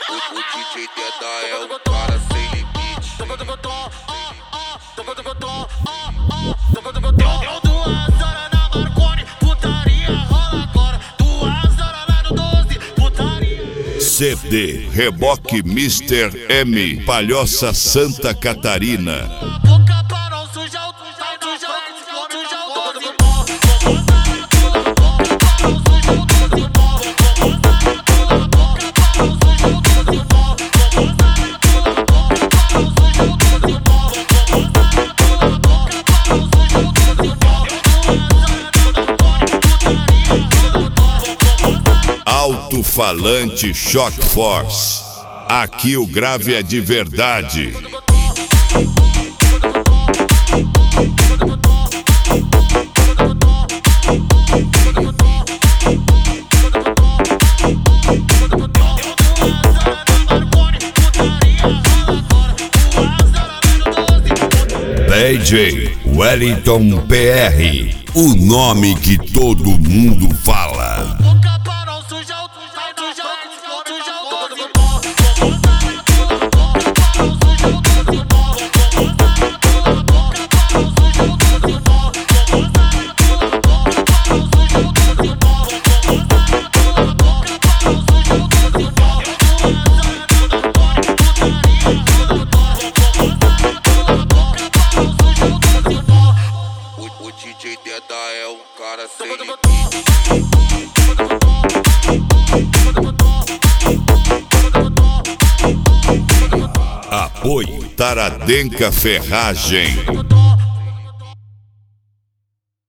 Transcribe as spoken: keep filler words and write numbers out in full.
O D J Teta é o cara sem limite. Deu duas horas na Marconi, putaria rola agora. Duas horas lá no doze, putaria. C D Reboque mister M, Palhoça, Santa Catarina. Boca para não sujar o sujar o sujar o sujar o doze. Alto-falante Shock Force. Aqui o grave é de verdade. D J Wellington P R, o nome que todo mundo fala. Boca para não sujar o sujar o sujar o sujar o doze. O D J Teta é um cara sem limite. Apoio Taradenca Ferragem.